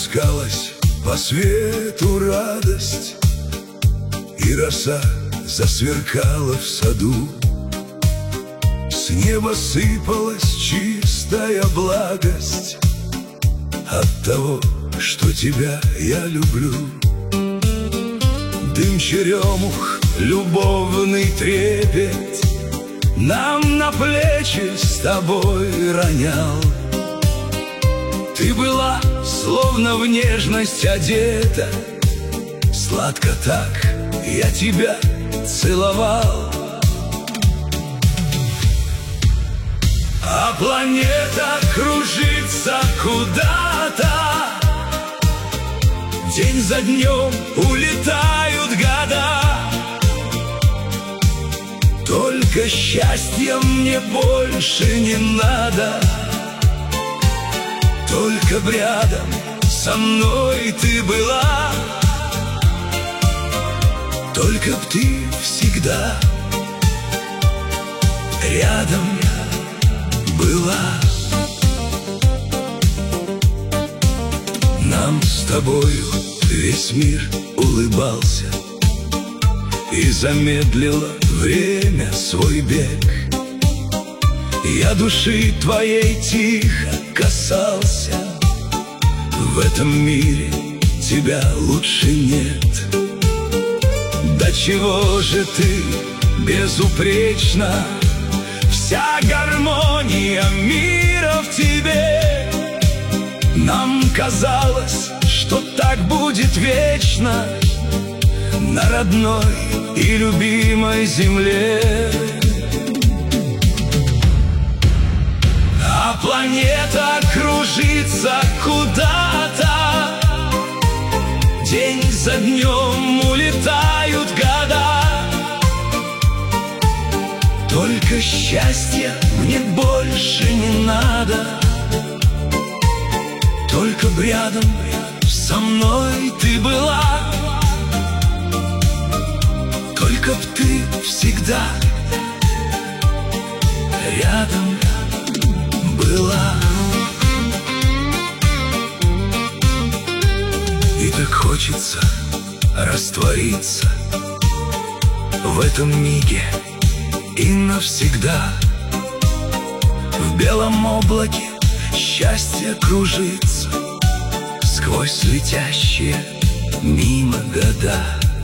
Распускалась по свету радость, и роса засверкала в саду. С неба сыпалась чистая благость от того, что тебя я люблю. Дым черемух, любовный трепет нам на плечи с тобой ронял. Ты была словно в нежность одета, сладко так я тебя целовал. А планета кружится куда-то, день за днем улетают года. Только счастья мне больше не надо, только б рядом со мной ты была, только б ты всегда рядом была. Нам с тобою весь мир улыбался, и замедлило время свой бег. Я души твоей тихо касался, в этом мире тебя лучше нет. До чего же ты безупречна, вся гармония мира в тебе. Нам казалось, что так будет вечно на родной и любимой земле. А планета кружится куда-то, день за днем улетают года. Только счастья мне больше не надо, только б рядом со мной ты была, только б ты всегда рядом была. И так хочется раствориться в этом миге и навсегда. В белом облаке счастье кружится сквозь летящие мимо года.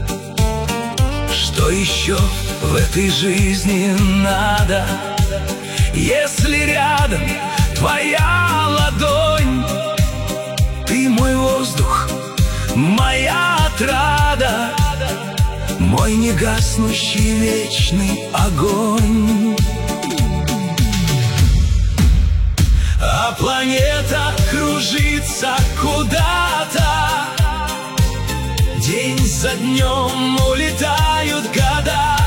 Что еще в этой жизни надо, если рядом твоя ладонь? Ты мой воздух, моя отрада, мой негаснущий вечный огонь. А планета кружится куда-то, день за днем улетают года.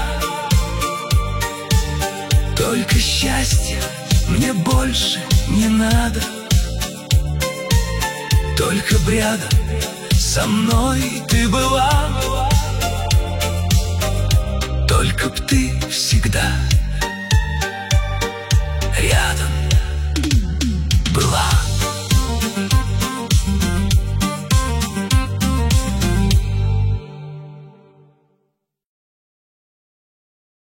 Только счастья мне больше не надо, только б рядом со мной ты была, только б ты всегда рядом была.